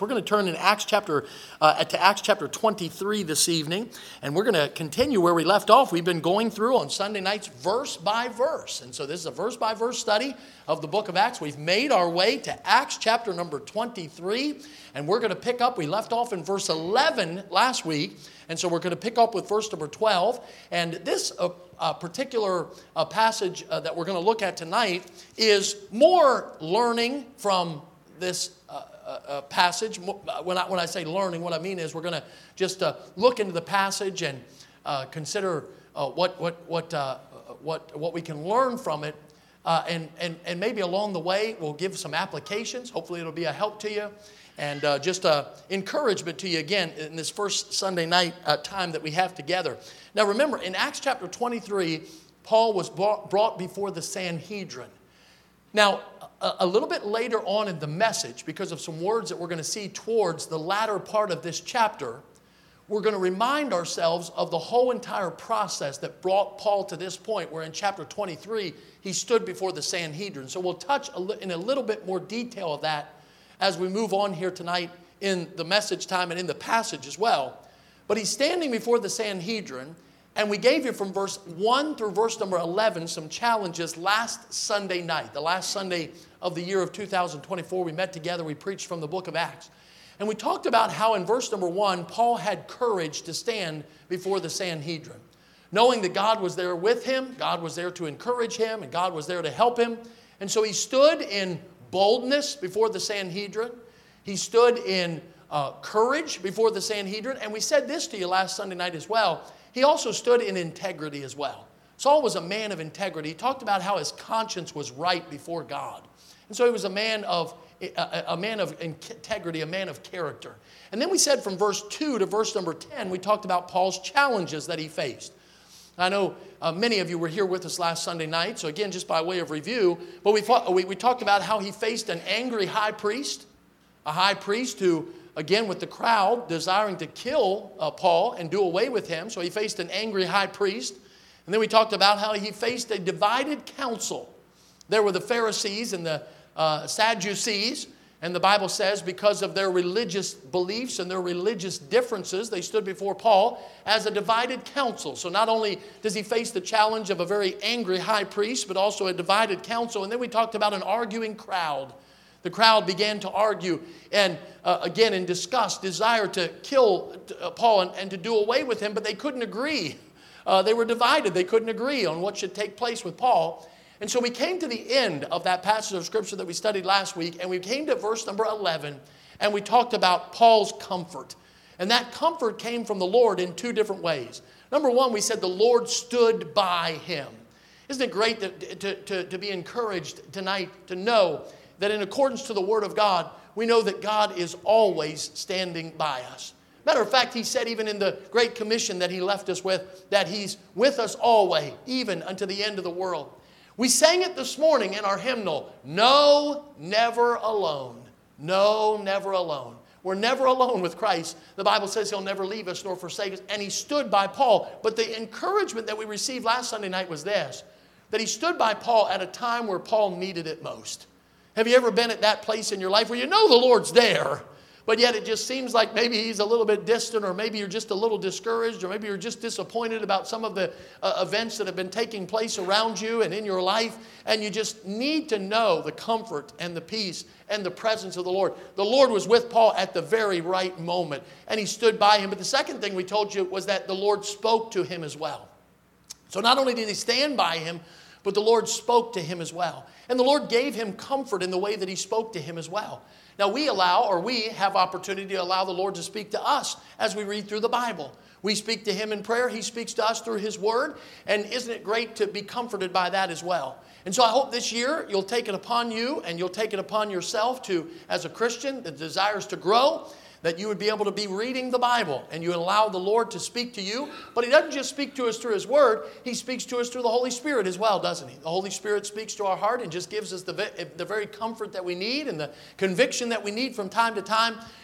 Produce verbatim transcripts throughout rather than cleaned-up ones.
We're going to turn in Acts chapter uh, to Acts chapter twenty-three this evening, and we're going to continue where we left off. We've been going through on Sunday nights verse by verse, and so this is a verse by verse study of the book of Acts. We've made our way to Acts chapter number twenty-three, and we're going to pick up. We left off in verse eleven last week, and so we're going to pick up with verse number twelve. And this uh, uh, particular uh, passage uh, that we're going to look at tonight is more learning from this uh, uh, passage. When I, when I say learning, what I mean is we're going to just uh, look into the passage and uh, consider uh, what what what uh, what what we can learn from it, uh, and and and maybe along the way we'll give some applications. Hopefully, it'll be a help to you, and uh, just uh, encouragement to you again in this first Sunday night uh, time that we have together. Now, remember in Acts chapter twenty-three, Paul was brought, brought before the Sanhedrin. Now, a, a little bit later on in the message, because of some words that we're going to see towards the latter part of this chapter, we're going to remind ourselves of the whole entire process that brought Paul to this point, where in chapter twenty-three, he stood before the Sanhedrin. So we'll touch a li- in a little bit more detail of that as we move on here tonight in the message time and in the passage as well. But he's standing before the Sanhedrin, and we gave you from verse one through verse number eleven some challenges last Sunday night, the last Sunday of the year of two thousand twenty-four. We met together, we preached from the book of Acts. And we talked about how in verse number one, Paul had courage to stand before the Sanhedrin, knowing that God was there with him, God was there to encourage him, and God was there to help him. And so he stood in boldness before the Sanhedrin. He stood in uh, courage before the Sanhedrin. And we said this to you last Sunday night as well. He also stood in integrity as well. Saul was a man of integrity. He talked about how his conscience was right before God. And so he was a man of a, a man of integrity, a man of character. And then we said from verse two to verse number ten, we talked about Paul's challenges that he faced. I know uh, many of you were here with us last Sunday night, so again, just by way of review, but we, fought, we, we talked about how he faced an angry high priest, a high priest who, again, with the crowd desiring to kill uh, Paul and do away with him. So he faced an angry high priest. And then we talked about how he faced a divided council. There were the Pharisees and the uh, Sadducees. And the Bible says because of their religious beliefs and their religious differences, they stood before Paul as a divided council. So not only does he face the challenge of a very angry high priest, but also a divided council. And then we talked about an arguing crowd. The crowd began to argue and, uh, again, in disgust, desire to kill uh, Paul and, and to do away with him, but they couldn't agree. Uh, they were divided. They couldn't agree on what should take place with Paul. And so we came to the end of that passage of Scripture that we studied last week, and we came to verse number eleven, and we talked about Paul's comfort. And that comfort came from the Lord in two different ways. Number one, we said the Lord stood by him. Isn't it great to, to, to, to be encouraged tonight to know that in accordance to the Word of God, we know that God is always standing by us. Matter of fact, he said even in the Great Commission that he left us with, that he's with us always, even unto the end of the world. We sang it this morning in our hymnal, No, Never Alone. No, never alone. We're never alone with Christ. The Bible says he'll never leave us nor forsake us. And he stood by Paul. But the encouragement that we received last Sunday night was this, that he stood by Paul at a time where Paul needed it most. Have you ever been at that place in your life where you know the Lord's there, but yet it just seems like maybe he's a little bit distant, or maybe you're just a little discouraged, or maybe you're just disappointed about some of the uh, events that have been taking place around you and in your life, and you just need to know the comfort and the peace and the presence of the Lord. The Lord was with Paul at the very right moment, and he stood by him. But the second thing we told you was that the Lord spoke to him as well. So not only did he stand by him, but the Lord spoke to him as well. And the Lord gave him comfort in the way that he spoke to him as well. Now we allow, or we have opportunity to allow the Lord to speak to us as we read through the Bible. We speak to him in prayer. He speaks to us through his word. And isn't it great to be comforted by that as well? And so I hope this year you'll take it upon you and you'll take it upon yourself to, as a Christian that desires to grow, that you would be able to be reading the Bible and you allow the Lord to speak to you. But he doesn't just speak to us through his word. He speaks to us through the Holy Spirit as well, doesn't he? The Holy Spirit speaks to our heart and just gives us the, the very comfort that we need and the conviction that we need from time to time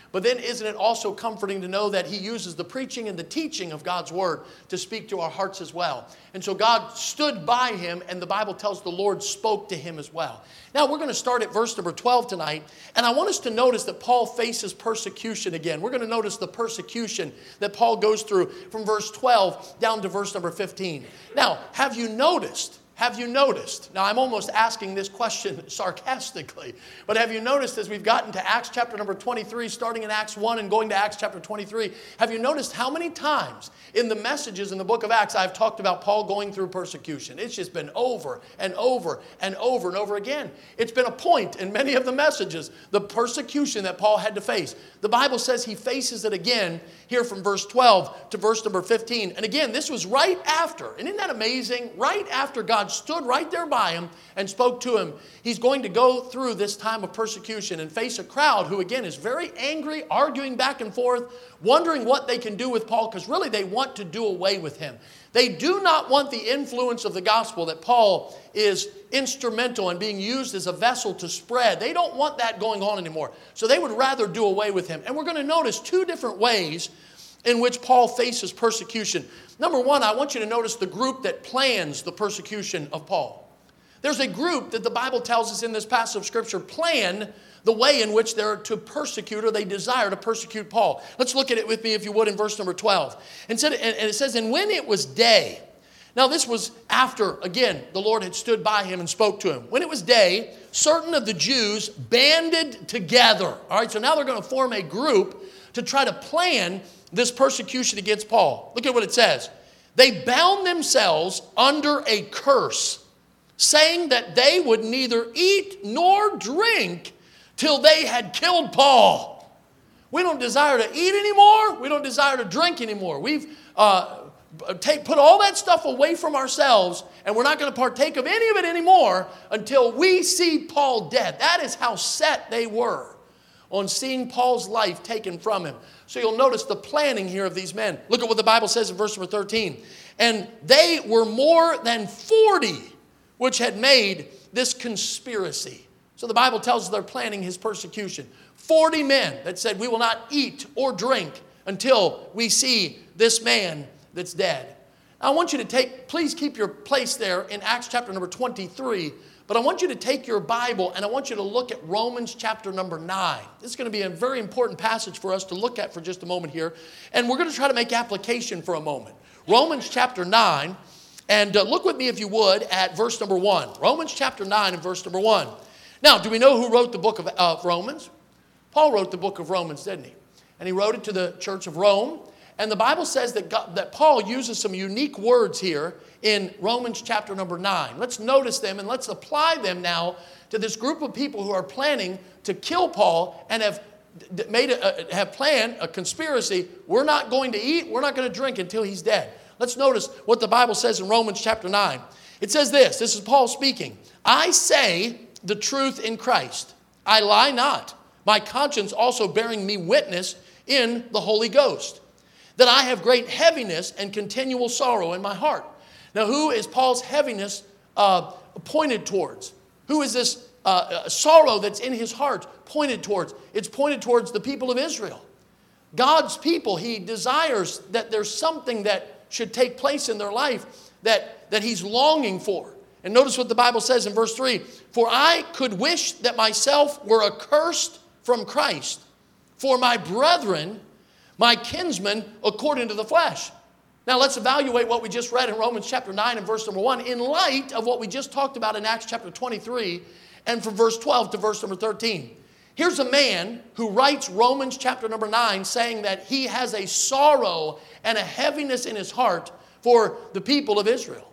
But then isn't it also comforting to know that he uses the preaching and the teaching of God's word to speak to our hearts as well? And so God stood by him, and the Bible tells the Lord spoke to him as well. Now we're going to start at verse number twelve tonight, and I want us to notice that Paul faces persecution again. We're going to notice the persecution that Paul goes through from verse twelve down to verse number fifteen. Now, have you noticed? Have you noticed? Now, I'm almost asking this question sarcastically, but have you noticed as we've gotten to Acts chapter number twenty-three, starting in Acts one and going to Acts chapter twenty-three, have you noticed how many times in the messages in the book of Acts I've talked about Paul going through persecution? It's just been over and over and over and over again. It's been a point in many of the messages, the persecution that Paul had to face. The Bible says he faces it again here from verse twelve to verse number fifteen. And again, this was right after, and isn't that amazing? Right after God stood right there by him and spoke to him. He's going to go through this time of persecution and face a crowd who again is very angry, arguing back and forth, wondering what they can do with Paul, because really they want to do away with him. They do not want the influence of the gospel that Paul is instrumental in being used as a vessel to spread. They don't want that going on anymore. So they would rather do away with him. And we're going to notice two different ways in which Paul faces persecution. Number one, I want you to notice the group that plans the persecution of Paul. There's a group that the Bible tells us in this passage of Scripture plan the way in which they're to persecute, or they desire to persecute Paul. Let's look at it with me, if you would, in verse number twelve. And it says, and when it was day. Now this was after, again, the Lord had stood by him and spoke to him. When it was day, certain of the Jews banded together. All right, so now they're going to form a group to try to plan this persecution against Paul. Look at what it says. They bound themselves under a curse, saying that they would neither eat nor drink till they had killed Paul. We don't desire to eat anymore. We don't desire to drink anymore. We've uh, take, put all that stuff away from ourselves, and we're not going to partake of any of it anymore until we see Paul dead. That is how set they were on seeing Paul's life taken from him. So you'll notice the planning here of these men. Look at what the Bible says in verse number thirteen. And they were more than forty which had made this conspiracy. So the Bible tells us they're planning his persecution. forty men that said, we will not eat or drink until we see this man that's dead. Now I want you to take, please keep your place there in Acts chapter number twenty-three. But I want you to take your Bible and I want you to look at Romans chapter number nine. This is going to be a very important passage for us to look at for just a moment here. And we're going to try to make application for a moment. Romans chapter nine, and uh, look with me if you would at verse number one. Romans chapter nine and verse number one. Now, do we know who wrote the book of uh, Romans? Paul wrote the book of Romans, didn't he? And he wrote it to the church of Rome. And the Bible says that, God, that Paul uses some unique words here in Romans chapter number nine. Let's notice them and let's apply them now to this group of people who are planning to kill Paul and have made a, have planned a conspiracy. We're not going to eat, we're not going to drink until he's dead. Let's notice what the Bible says in Romans chapter nine. It says this, this is Paul speaking. I say the truth in Christ. I lie not. My conscience also bearing me witness in the Holy Ghost, that I have great heaviness and continual sorrow in my heart. Now, who is Paul's heaviness uh, pointed towards? Who is this uh, sorrow that's in his heart pointed towards? It's pointed towards the people of Israel. God's people, he desires that there's something that should take place in their life that, that he's longing for. And notice what the Bible says in verse three. For I could wish that myself were accursed from Christ for my brethren, my kinsmen, according to the flesh. Now let's evaluate what we just read in Romans chapter nine and verse number one in light of what we just talked about in Acts chapter twenty-three and from verse twelve to verse number thirteen. Here's a man who writes Romans chapter number nine saying that he has a sorrow and a heaviness in his heart for the people of Israel.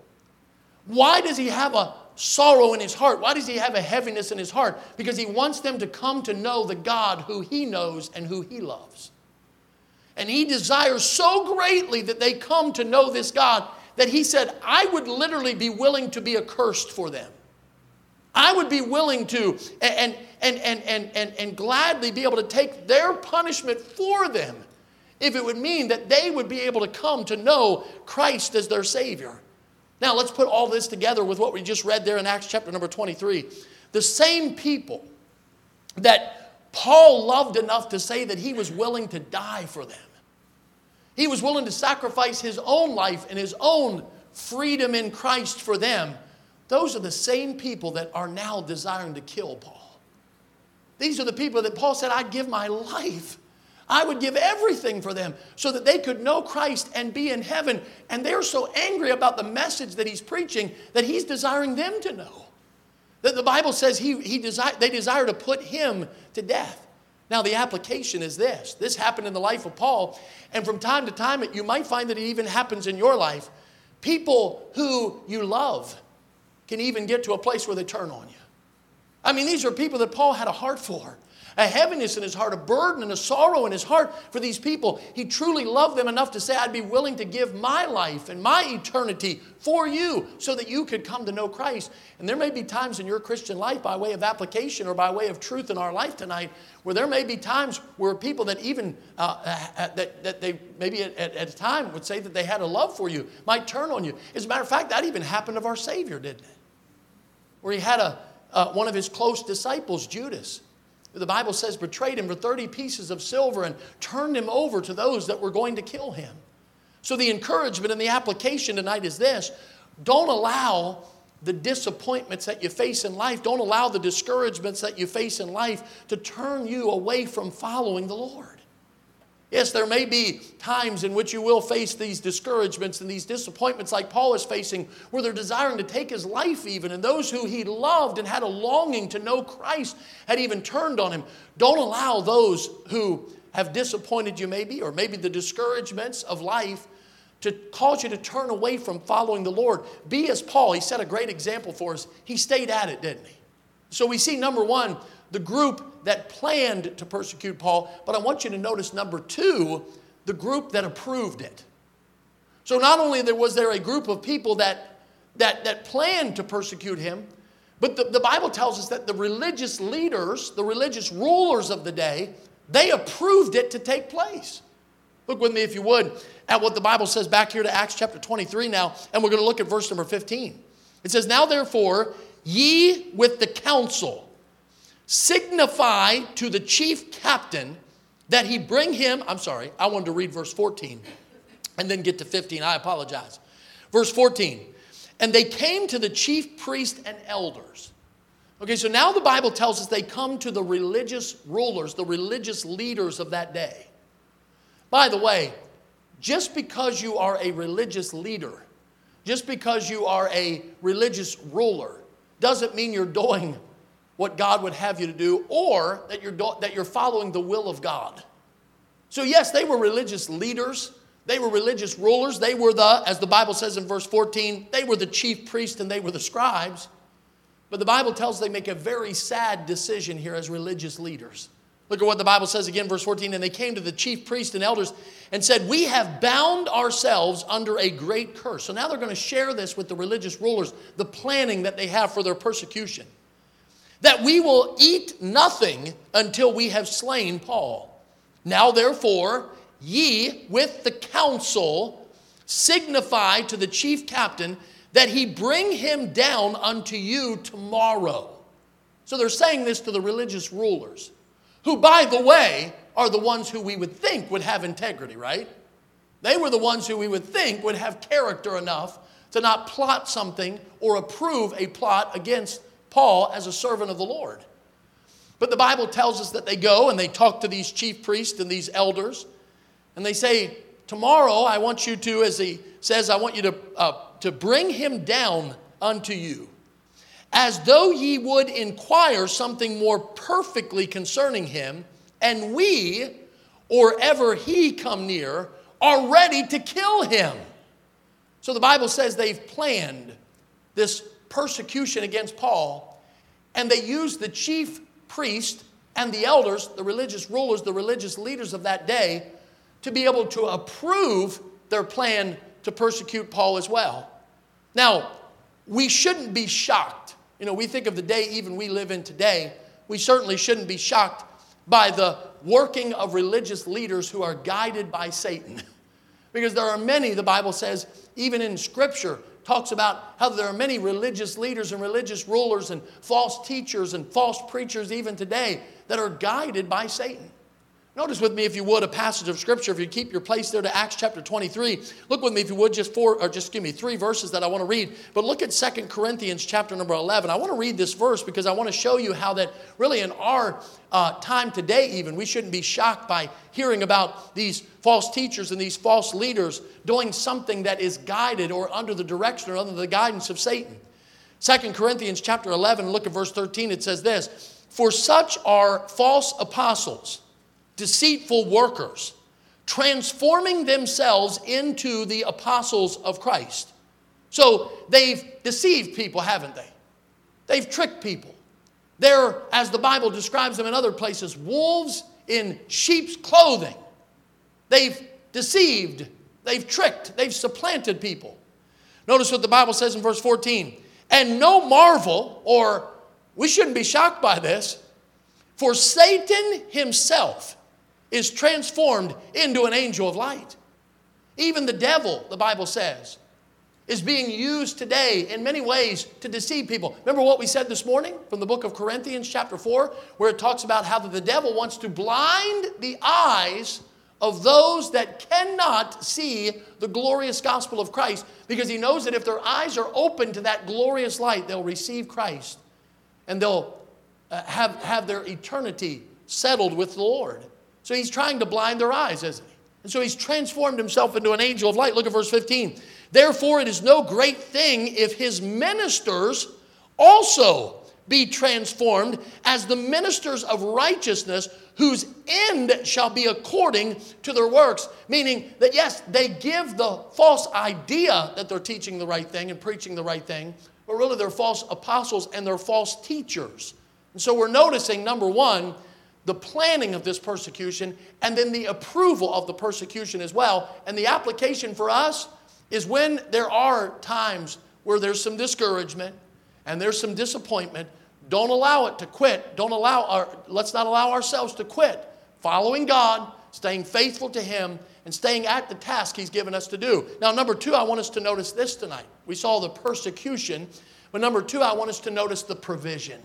Why does he have a sorrow in his heart? Why does he have a heaviness in his heart? Because he wants them to come to know the God who he knows and who he loves. And he desires so greatly that they come to know this God that he said, I would literally be willing to be accursed for them. I would be willing to and, and, and, and, and, and gladly be able to take their punishment for them if it would mean that they would be able to come to know Christ as their Savior. Now let's put all this together with what we just read there in Acts chapter number twenty-three. The same people that Paul loved enough to say that he was willing to die for them. He was willing to sacrifice his own life and his own freedom in Christ for them. Those are the same people that are now desiring to kill Paul. These are the people that Paul said, I'd give my life. I would give everything for them so that they could know Christ and be in heaven. And they're so angry about the message that he's preaching that he's desiring them to know. That the Bible says he, he desire, they desire to put him to death. Now the application is this. This happened in the life of Paul. And from time to time, you might find that it even happens in your life. People who you love can even get to a place where they turn on you. I mean, these are people that Paul had a heart for. A heaviness in his heart, a burden and a sorrow in his heart for these people. He truly loved them enough to say, I'd be willing to give my life and my eternity for you so that you could come to know Christ. And there may be times in your Christian life by way of application or by way of truth in our life tonight where there may be times where people that even, uh, uh, that, that they maybe at, at a time would say that they had a love for you, might turn on you. As a matter of fact, that even happened of our Savior, didn't it? Where he had a uh, one of his close disciples, Judas, the Bible says betrayed him for thirty pieces of silver and turned him over to those that were going to kill him. So the encouragement and the application tonight is this. Don't allow the disappointments that you face in life, don't allow the discouragements that you face in life to turn you away from following the Lord. Yes, there may be times in which you will face these discouragements and these disappointments like Paul is facing, where they're desiring to take his life even, and those who he loved and had a longing to know Christ had even turned on him. Don't allow those who have disappointed you maybe, or maybe the discouragements of life, to cause you to turn away from following the Lord. Be as Paul. He set a great example for us. He stayed at it, didn't he? So we see, number one, the group that planned to persecute Paul, but I want you to notice number two, the group that approved it. So not only there was there a group of people that, that, that planned to persecute him, but the, the Bible tells us that the religious leaders, the religious rulers of the day, they approved it to take place. Look with me, if you would, at what the Bible says back here to Acts chapter twenty-three now, and we're going to look at verse number fifteen. It says, now therefore, ye with the council signify to the chief captain that he bring him, I'm sorry, I wanted to read verse fourteen and then get to fifteen. I apologize. Verse fourteen, and they came to the chief priest and elders. Okay, so now the Bible tells us they come to the religious rulers, the religious leaders of that day. By the way, just because you are a religious leader, just because you are a religious ruler, doesn't mean you're doing what God would have you to do, or that you're, do- that you're following the will of God. So yes, they were religious leaders. They were religious rulers. They were the, as the Bible says in verse fourteen, they were the chief priests and they were the scribes. But the Bible tells us they make a very sad decision here as religious leaders. Look at what the Bible says again, verse fourteen. And they came to the chief priests and elders and said, we have bound ourselves under a great curse. So now they're going to share this with the religious rulers, the planning that they have for their persecution. That we will eat nothing until we have slain Paul. Now therefore, ye with the council signify to the chief captain that he bring him down unto you tomorrow. So they're saying this to the religious rulers, who, by the way, are the ones who we would think would have integrity, right? They were the ones who we would think would have character enough to not plot something or approve a plot against Paul as a servant of the Lord. But the Bible tells us that they go and they talk to these chief priests and these elders, and they say, tomorrow I want you to, as he says, I want you to, uh, to bring him down unto you, as though ye would inquire something more perfectly concerning him, and we, or ever he come near, are ready to kill him. So the Bible says they've planned this persecution against Paul, and they used the chief priest and the elders, the religious rulers, the religious leaders of that day, to be able to approve their plan to persecute Paul as well. Now, we shouldn't be shocked. You know, we think of the day even we live in today. We certainly shouldn't be shocked by the working of religious leaders who are guided by Satan. Because there are many, the Bible says, even in Scripture, talks about how there are many religious leaders and religious rulers and false teachers and false preachers even today that are guided by Satan. Notice with me, if you would, a passage of Scripture. If you keep your place there to Acts chapter twenty-three, look with me, if you would, just four, or just give me three verses that I want to read. But look at Second Corinthians chapter number eleven. I want to read this verse because I want to show you how that really in our uh, time today even, we shouldn't be shocked by hearing about these false teachers and these false leaders doing something that is guided or under the direction or under the guidance of Satan. Second Corinthians chapter eleven, look at verse thirteen. It says this, "For such are false apostles, deceitful workers, transforming themselves into the apostles of Christ." So they've deceived people, haven't they? They've tricked people. They're, as the Bible describes them in other places, wolves in sheep's clothing. They've deceived, they've tricked, they've supplanted people. Notice what the Bible says in verse fourteen. "And no marvel," or we shouldn't be shocked by this, "for Satan himself is transformed into an angel of light." Even the devil, the Bible says, is being used today in many ways to deceive people. Remember what we said this morning from the book of Corinthians chapter four, where it talks about how the devil wants to blind the eyes of those that cannot see the glorious gospel of Christ, because he knows that if their eyes are open to that glorious light, they'll receive Christ and they'll uh, have, have their eternity settled with the Lord. So he's trying to blind their eyes, isn't he? And so he's transformed himself into an angel of light. Look at verse fifteen. "Therefore it is no great thing if his ministers also be transformed as the ministers of righteousness, whose end shall be according to their works." Meaning that yes, they give the false idea that they're teaching the right thing and preaching the right thing, but really they're false apostles and they're false teachers. And so we're noticing, number one, the planning of this persecution, and then the approval of the persecution as well. And the application for us is when there are times where there's some discouragement and there's some disappointment, don't allow it to quit. Don't allow our, let's not allow ourselves to quit following God, staying faithful to Him, and staying at the task He's given us to do. Now, number two, I want us to notice this tonight. We saw the persecution, but number two, I want us to notice the provision.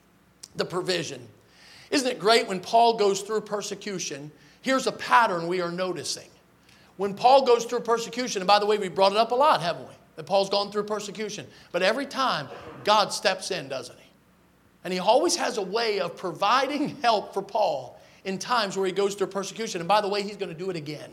The provision. Isn't it great when Paul goes through persecution? Here's a pattern we are noticing. When Paul goes through persecution, and by the way, we brought it up a lot, haven't we? That Paul's gone through persecution. But every time, God steps in, doesn't He? And He always has a way of providing help for Paul in times where he goes through persecution. And by the way, He's going to do it again.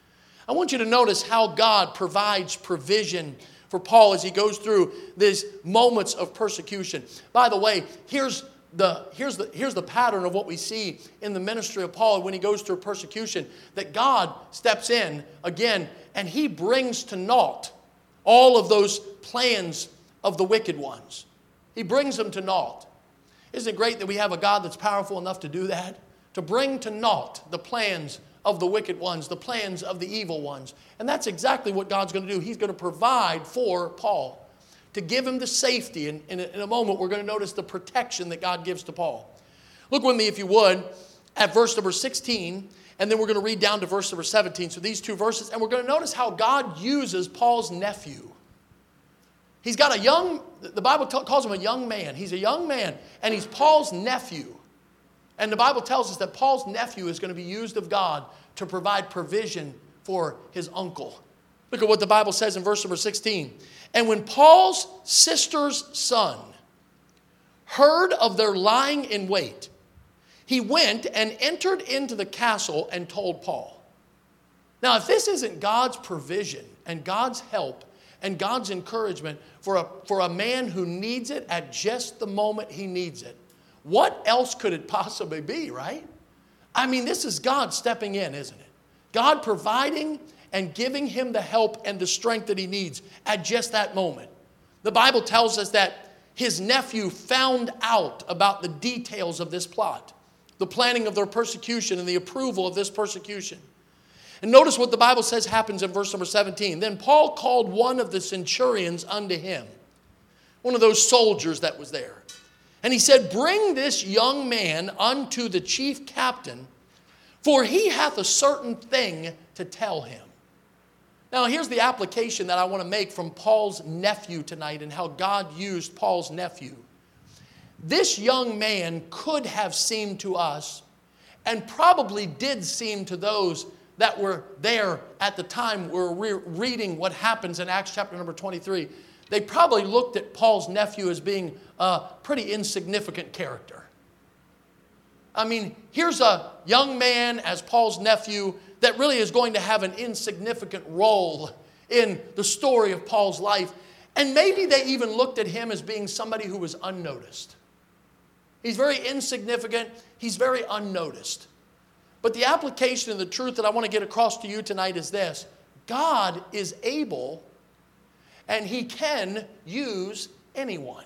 I want you to notice how God provides provision for Paul as he goes through these moments of persecution. By the way, here's The, here's, the, here's the pattern of what we see in the ministry of Paul when he goes through persecution, that God steps in again and He brings to naught all of those plans of the wicked ones. He brings them to naught. Isn't it great that we have a God that's powerful enough to do that? To bring to naught the plans of the wicked ones, the plans of the evil ones. And that's exactly what God's going to do. He's going to provide for Paul, to give him the safety. And in, in a moment, we're going to notice the protection that God gives to Paul. Look with me, if you would, at verse number sixteen, and then we're going to read down to verse number seventeen. So these two verses, and we're going to notice how God uses Paul's nephew. He's got a young, the Bible t- calls him a young man. He's a young man, and he's Paul's nephew. And the Bible tells us that Paul's nephew is going to be used of God to provide provision for his uncle. Look at what the Bible says in verse number sixteen. "And when Paul's sister's son heard of their lying in wait, he went and entered into the castle and told Paul." Now, if this isn't God's provision and God's help and God's encouragement for a, for a man who needs it at just the moment he needs it, what else could it possibly be, right? I mean, this is God stepping in, isn't it? God providing and giving him the help and the strength that he needs at just that moment. The Bible tells us that his nephew found out about the details of this plot, the planning of their persecution and the approval of this persecution. And notice what the Bible says happens in verse number seventeen. "Then Paul called one of the centurions unto him," one of those soldiers that was there. "And he said, Bring this young man unto the chief captain, for he hath a certain thing to tell him." Now, here's the application that I want to make from Paul's nephew tonight and how God used Paul's nephew. This young man could have seemed to us, and probably did seem to those that were there at the time we're re- reading what happens in Acts chapter number twenty-three. They probably looked at Paul's nephew as being a pretty insignificant character. I mean, here's a young man as Paul's nephew that really is going to have an insignificant role in the story of Paul's life. And maybe they even looked at him as being somebody who was unnoticed. He's very insignificant. He's very unnoticed. But the application and the truth that I want to get across to you tonight is this. God is able and He can use anyone.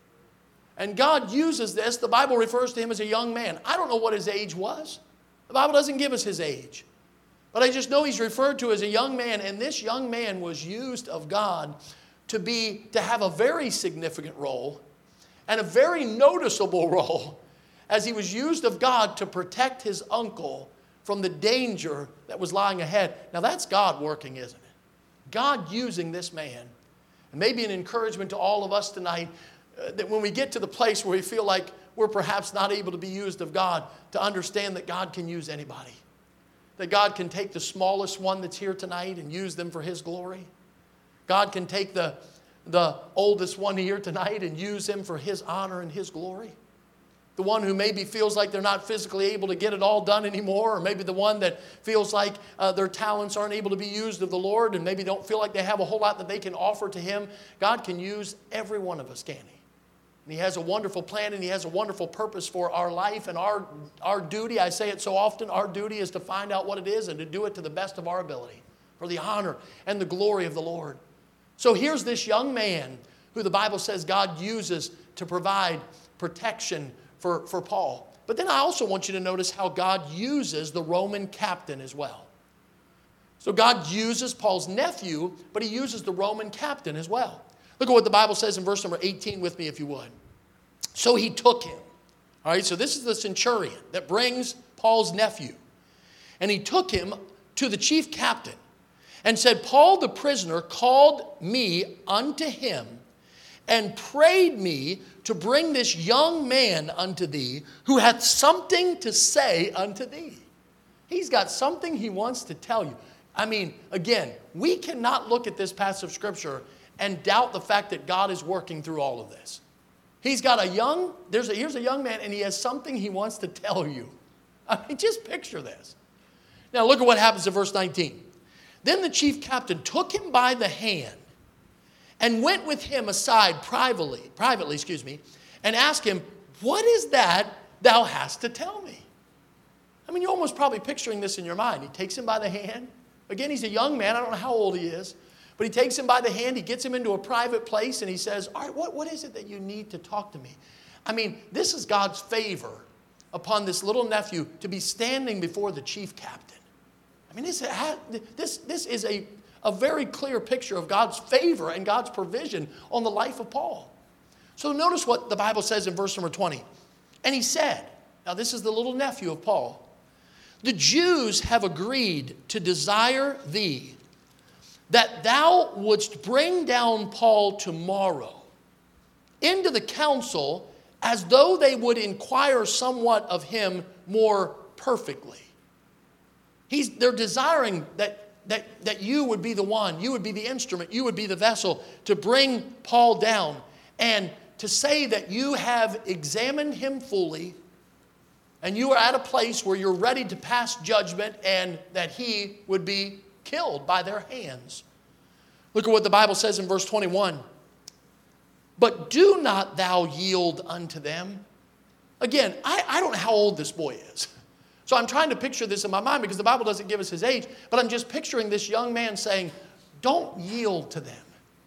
And God uses this. The Bible refers to him as a young man. I don't know what his age was. The Bible doesn't give us his age. But I just know he's referred to as a young man. And this young man was used of God to be, to have a very significant role and a very noticeable role as he was used of God to protect his uncle from the danger that was lying ahead. Now that's God working, isn't it? God using this man. And maybe an encouragement to all of us tonight uh, that when we get to the place where we feel like we're perhaps not able to be used of God, to understand that God can use anybody. That God can take the smallest one that's here tonight and use them for His glory. God can take the, the oldest one here tonight and use him for His honor and His glory. The one who maybe feels like they're not physically able to get it all done anymore, or maybe the one that feels like uh, their talents aren't able to be used of the Lord and maybe don't feel like they have a whole lot that they can offer to Him. God can use every one of us, can He? And He has a wonderful plan and He has a wonderful purpose for our life. And our, our duty, I say it so often, our duty is to find out what it is and to do it to the best of our ability for the honor and the glory of the Lord. So here's this young man who the Bible says God uses to provide protection for, for Paul. But then I also want you to notice how God uses the Roman captain as well. So God uses Paul's nephew, but He uses the Roman captain as well. Look at what the Bible says in verse number eighteen with me, if you would. So he took him. All right, so this is the centurion that brings Paul's nephew. And he took him to the chief captain and said, Paul the prisoner called me unto him and prayed me to bring this young man unto thee, who hath something to say unto thee. He's got something he wants to tell you. I mean, again, we cannot look at this passage of Scripture and doubt the fact that God is working through all of this. He's got a young, there's a, here's a young man, and he has something he wants to tell you. I mean, just picture this. Now look at what happens in verse nineteen. Then the chief captain took him by the hand and went with him aside privately, privately, excuse me, and asked him, what is that thou hast to tell me? I mean, you're almost probably picturing this in your mind. He takes him by the hand. Again, he's a young man. I don't know how old he is. But he takes him by the hand. He gets him into a private place. And he says, all right, what, what is it that you need to talk to me? I mean, this is God's favor upon this little nephew to be standing before the chief captain. I mean, this, this, this is a, a very clear picture of God's favor and God's provision on the life of Paul. So notice what the Bible says in verse number twenty. And he said, now this is the little nephew of Paul, the Jews have agreed to desire thee that thou wouldst bring down Paul tomorrow into the council as though they would inquire somewhat of him more perfectly. He's, they're desiring that, that, that you would be the one, you would be the instrument, you would be the vessel to bring Paul down and to say that you have examined him fully and you are at a place where you're ready to pass judgment and that he would be killed by their hands. Look at what the Bible says in verse twenty-one. But do not thou yield unto them. Again, I, I don't know how old this boy is. So I'm trying to picture this in my mind because the Bible doesn't give us his age. But I'm just picturing this young man saying, don't yield to them.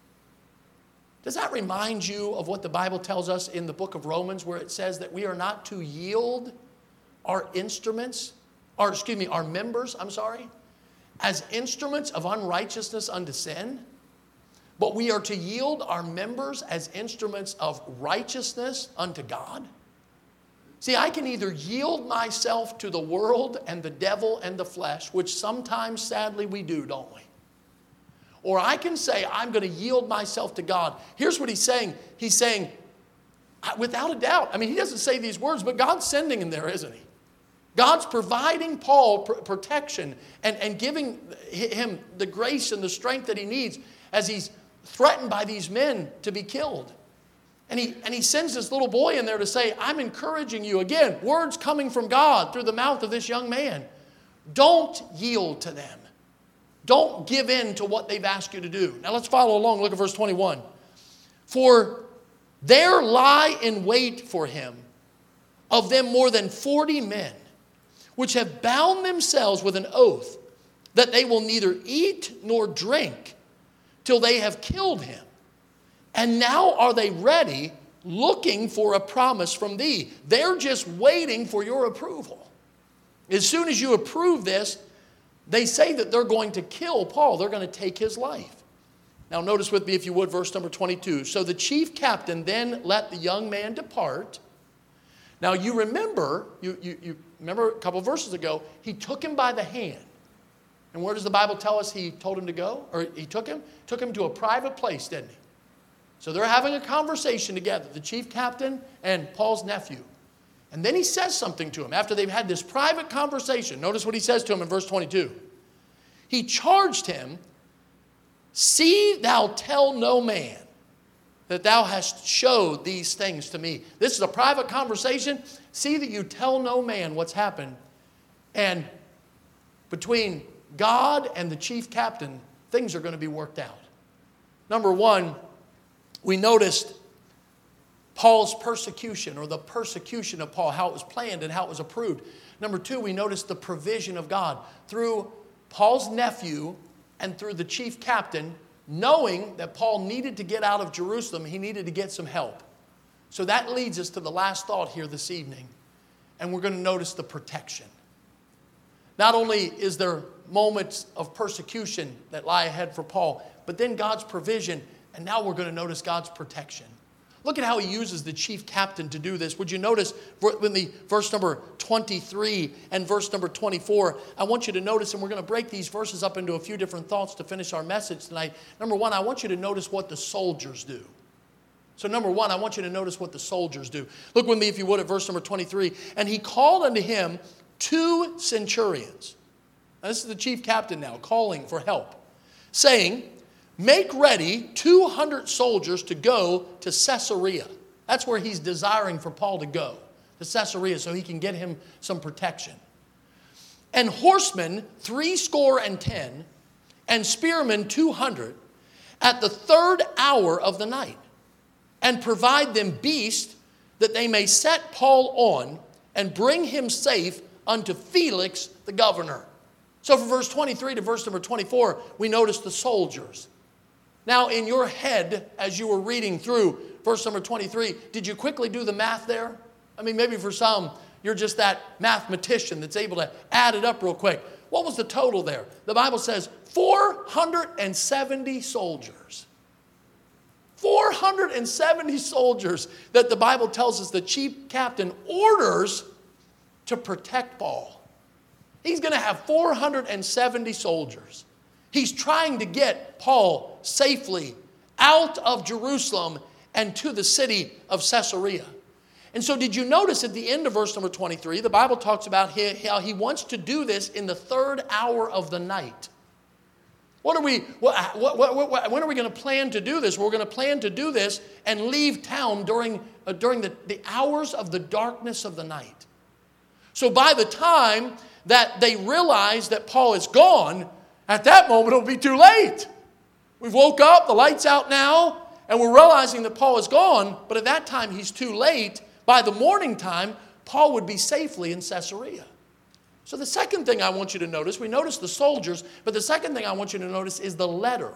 Does that remind you of what the Bible tells us in the book of Romans where it says that we are not to yield our instruments, or excuse me, our members, I'm sorry, as instruments of unrighteousness unto sin? But we are to yield our members as instruments of righteousness unto God. See, I can either yield myself to the world and the devil and the flesh, which sometimes, sadly, we do, don't we? or I can say, I'm going to yield myself to God. Here's what he's saying. He's saying, without a doubt, I mean, he doesn't say these words, but God's sending him there, isn't he? God's providing Paul pr- protection and, and giving him the grace and the strength that he needs as he's threatened by these men to be killed. And he, and he sends this little boy in there to say, I'm encouraging you. Again, words coming from God through the mouth of this young man. Don't yield to them. Don't give in to what they've asked you to do. Now let's follow along. Look at verse twenty-one. For there lie in wait for him of them more than forty men, which have bound themselves with an oath that they will neither eat nor drink till they have killed him. And now are they ready, looking for a promise from thee. They're just waiting for your approval. As soon as you approve this, they say that they're going to kill Paul. They're going to take his life. Now notice with me, if you would, verse number twenty-two. So the chief captain then let the young man depart. Now you remember, you, you, you remember a couple of verses ago, he took him by the hand. And where does the Bible tell us he told him to go? Or he took him? Took him to a private place, didn't he? So they're having a conversation together, the chief captain and Paul's nephew. And then he says something to him after they've had this private conversation. Notice what he says to him in verse twenty-two. He charged him, see thou tell no man that thou hast showed these things to me. This is a private conversation. See that you tell no man what's happened. And between God and the chief captain, things are going to be worked out. Number one, we noticed Paul's persecution, or the persecution of Paul, how it was planned and how it was approved. Number two, we noticed the provision of God through Paul's nephew and through the chief captain, knowing that Paul needed to get out of Jerusalem, he needed to get some help. So that leads us to the last thought here this evening, and we're going to notice the protection. Not only is there moments of persecution that lie ahead for Paul, but then God's provision. And now we're going to notice God's protection. Look at how he uses the chief captain to do this. Would you notice when the verse number twenty-three and verse number twenty-four, I want you to notice, and we're going to break these verses up into a few different thoughts to finish our message tonight. Number one, I want you to notice what the soldiers do. So number one, I want you to notice what the soldiers do. Look with me, if you would, at verse number twenty-three. And he called unto him two centurions. Now, this is the chief captain now calling for help, saying, make ready two hundred soldiers to go to Caesarea. That's where he's desiring for Paul to go, to Caesarea, so he can get him some protection. And horsemen three score and ten, and spearmen two hundred, at the third hour of the night, and provide them beasts that they may set Paul on and bring him safe unto Felix the governor. So from verse twenty-three to verse number twenty-four, we notice the soldiers. Now, in your head, as you were reading through verse number twenty-three, did you quickly do the math there? I mean, maybe for some, you're just that mathematician that's able to add it up real quick. What was the total there? The Bible says four hundred seventy soldiers. four hundred seventy soldiers that the Bible tells us the chief captain orders to protect Paul. He's going to have four hundred seventy soldiers. He's trying to get Paul safely out of Jerusalem and to the city of Caesarea. And so did you notice at the end of verse number twenty-three, the Bible talks about how he wants to do this in the third hour of the night. What are we, what, what, what, what, when are we going to plan to do this? We're going to plan to do this and leave town during, uh, during the, the hours of the darkness of the night. So by the time that they realize that Paul is gone, at that moment, it'll be too late. We've woke up, the light's out now, and we're realizing that Paul is gone, but at that time, he's too late. By the morning time, Paul would be safely in Caesarea. So the second thing I want you to notice, we notice the soldiers, but the second thing I want you to notice is the letter.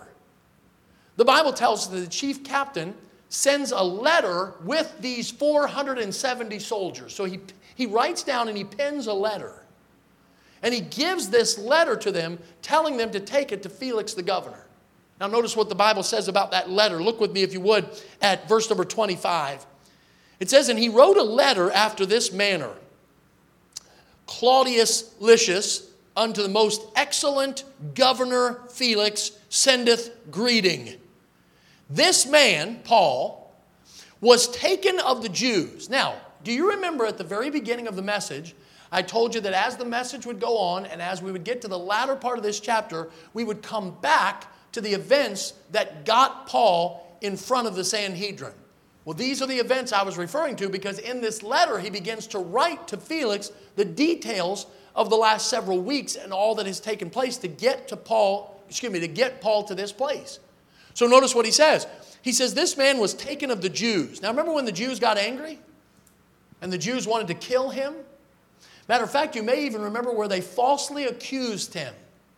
The Bible tells us that the chief captain sends a letter with these four hundred seventy soldiers. So he, he writes down and he pens a letter. And he gives this letter to them, telling them to take it to Felix the governor. Now notice what the Bible says about that letter. Look with me, if you would, at verse number twenty-five. It says, and he wrote a letter after this manner. Claudius Lysias, unto the most excellent governor Felix sendeth greeting. This man, Paul, was taken of the Jews. Now, do you remember at the very beginning of the message, I told you that as the message would go on and as we would get to the latter part of this chapter, we would come back to the events that got Paul in front of the Sanhedrin. Well, these are the events I was referring to because in this letter he begins to write to Felix the details of the last several weeks and all that has taken place to get to Paul, excuse me, to get Paul to this place. So notice what he says. He says, this man was taken of the Jews. Now remember when the Jews got angry? And the Jews wanted to kill him? Matter of fact, you may even remember where they falsely accused him.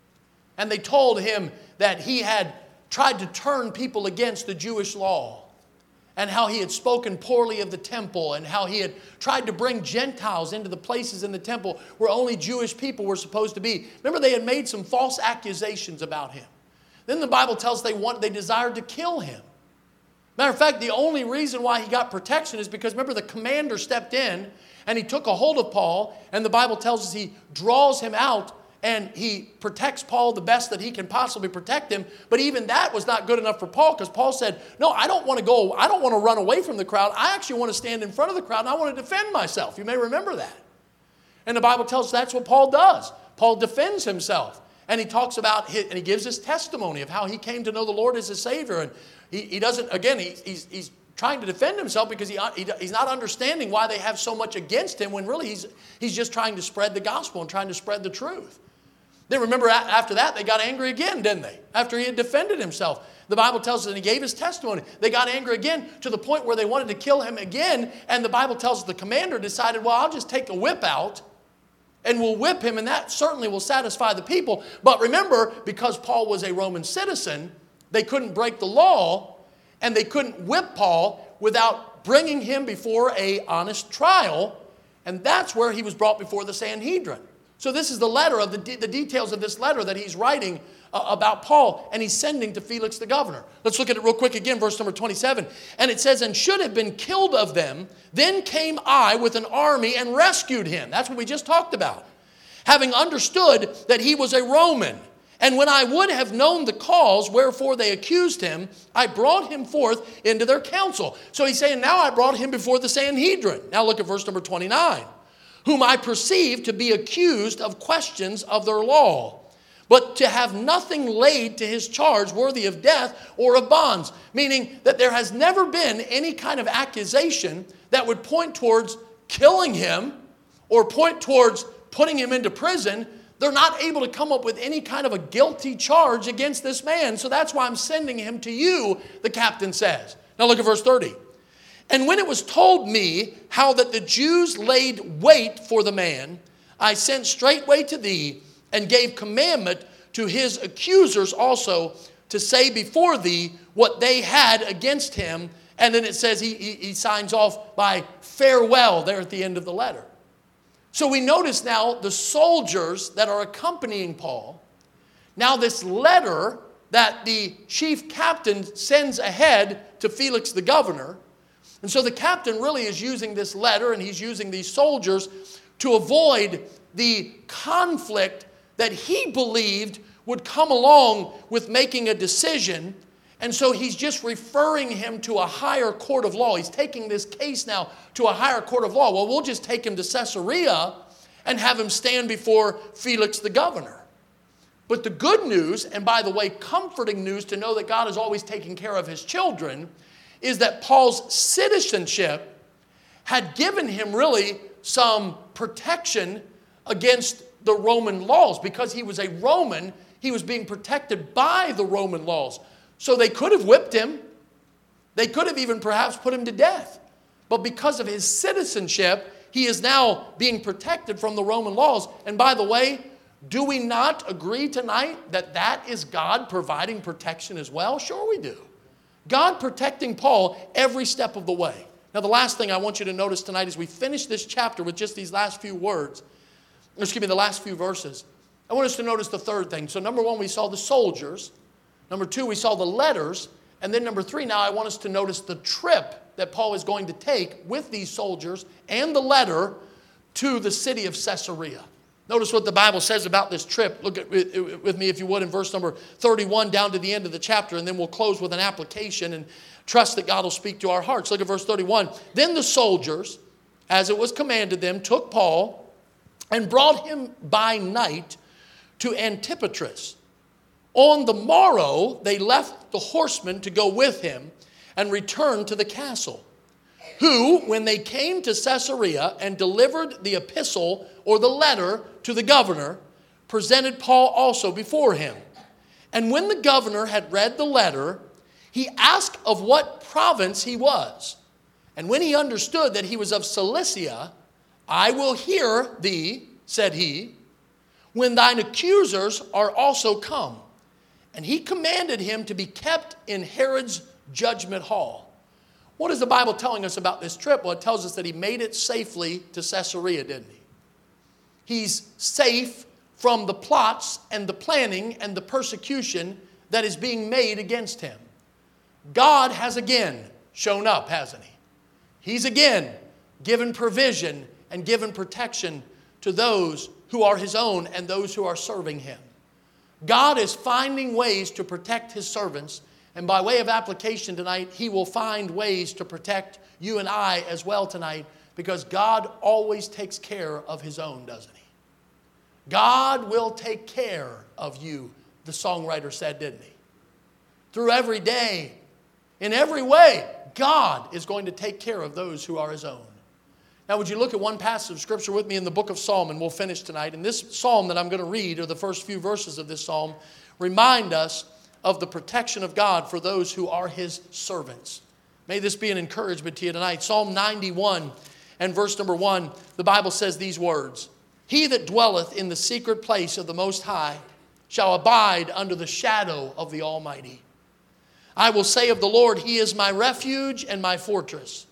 And they told him that he had tried to turn people against the Jewish law. And how he had spoken poorly of the temple. And how he had tried to bring Gentiles into the places in the temple where only Jewish people were supposed to be. Remember, they had made some false accusations about him. Then the Bible tells us they, want, they desired to kill him. Matter of fact, the only reason why he got protection is because, remember, the commander stepped in and he took a hold of Paul, and the Bible tells us he draws him out and he protects Paul the best that he can possibly protect him. But even that was not good enough for Paul, because Paul said, no, I don't want to go, I don't want to run away from the crowd. I actually want to stand in front of the crowd and I want to defend myself. You may remember that. And the Bible tells us that's what Paul does. Paul defends himself. And he talks about, his, and he gives his testimony of how he came to know the Lord as his Savior. And he, he doesn't, again, he, he's, he's trying to defend himself because he, he, he's not understanding why they have so much against him when really he's, he's just trying to spread the gospel and trying to spread the truth. Then remember after that, they got angry again, didn't they? After he had defended himself. The Bible tells us that he gave his testimony. They got angry again to the point where they wanted to kill him again. And the Bible tells us the commander decided, well, I'll just take a whip out and we'll whip him, and that certainly will satisfy the people. But remember, because Paul was a Roman citizen, they couldn't break the law, and they couldn't whip Paul without bringing him before an honest trial. And that's where he was brought before the Sanhedrin. So this is the letter of the, de- the details of this letter that he's writing uh, about Paul, and he's sending to Felix the governor. Let's look at it real quick again, verse number twenty-seven. And it says, and should have been killed of them, then came I with an army and rescued him. That's what we just talked about. Having understood that he was a Roman. And when I would have known the cause wherefore they accused him, I brought him forth into their council. So he's saying, now I brought him before the Sanhedrin. Now look at verse number twenty-nine. Whom I perceive to be accused of questions of their law, but to have nothing laid to his charge worthy of death or of bonds. Meaning that there has never been any kind of accusation that would point towards killing him or point towards putting him into prison. They're not able to come up with any kind of a guilty charge against this man. So that's why I'm sending him to you, the captain says. Now look at verse thirty. And when it was told me how that the Jews laid wait for the man, I sent straightway to thee and gave commandment to his accusers also to say before thee what they had against him. And then it says he, he, he signs off by farewell there at the end of the letter. So we notice now the soldiers that are accompanying Paul. Now this letter that the chief captain sends ahead to Felix the governor. And so the captain really is using this letter and he's using these soldiers to avoid the conflict that he believed would come along with making a decision. And so he's just referring him to a higher court of law. He's taking this case now to a higher court of law. Well, we'll just take him to Caesarea and have him stand before Felix the governor. But the good news, and by the way, comforting news to know that God is always taking care of his children, is that Paul's citizenship had given him really some protection against the Roman laws. Because he was a Roman, he was being protected by the Roman laws. So they could have whipped him. They could have even perhaps put him to death. But because of his citizenship, he is now being protected from the Roman laws. And by the way, do we not agree tonight that that is God providing protection as well? Sure we do. God protecting Paul every step of the way. Now the last thing I want you to notice tonight as we finish this chapter with just these last few words, excuse me, the last few verses, I want us to notice the third thing. So number one, we saw the soldiers. Number two, we saw the letters. And then number three, now I want us to notice the trip that Paul is going to take with these soldiers and the letter to the city of Caesarea. Notice what the Bible says about this trip. Look at it with me, if you would, in verse number thirty-one down to the end of the chapter, and then we'll close with an application and trust that God will speak to our hearts. Look at verse thirty-one. Then the soldiers, as it was commanded them, took Paul and brought him by night to Antipatris. On the morrow, they left the horsemen to go with him and returned to the castle, who, when they came to Caesarea and delivered the epistle or the letter to the governor, presented Paul also before him. And when the governor had read the letter, he asked of what province he was. And when he understood that he was of Cilicia, I will hear thee, said he, when thine accusers are also come. And he commanded him to be kept in Herod's judgment hall. What is the Bible telling us about this trip? Well, it tells us that he made it safely to Caesarea, didn't he? He's safe from the plots and the planning and the persecution that is being made against him. God has again shown up, hasn't he? He's again given provision and given protection to those who are his own and those who are serving him. God is finding ways to protect his servants, and by way of application tonight, he will find ways to protect you and I as well tonight, because God always takes care of his own, doesn't he? God will take care of you, the songwriter said, didn't he? Through every day, in every way, God is going to take care of those who are his own. Now, would you look at one passage of Scripture with me in the book of Psalm, and we'll finish tonight. And this psalm that I'm going to read, or the first few verses of this psalm, remind us of the protection of God for those who are his servants. May this be an encouragement to you tonight. Psalm ninety-one and verse number one, the Bible says these words: He that dwelleth in the secret place of the Most High shall abide under the shadow of the Almighty. I will say of the Lord, he is my refuge and my fortress.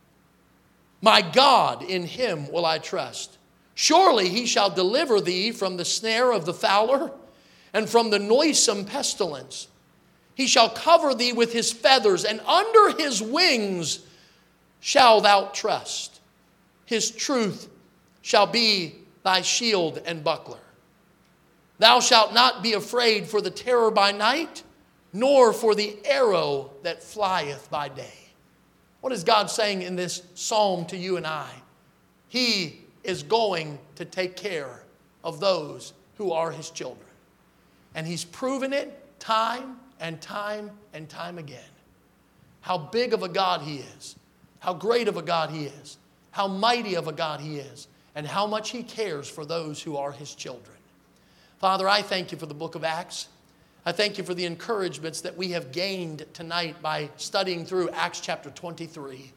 My God, in him will I trust. Surely he shall deliver thee from the snare of the fowler and from the noisome pestilence. He shall cover thee with his feathers, and under his wings shalt thou trust. His truth shall be thy shield and buckler. Thou shalt not be afraid for the terror by night, nor for the arrow that flieth by day. What is God saying in this psalm to you and I? He is going to take care of those who are his children. And he's proven it time and time and time again. How big of a God he is. How great of a God he is. How mighty of a God he is. And how much he cares for those who are his children. Father, I thank you for the book of Acts. I thank you for the encouragements that we have gained tonight by studying through Acts chapter twenty-three.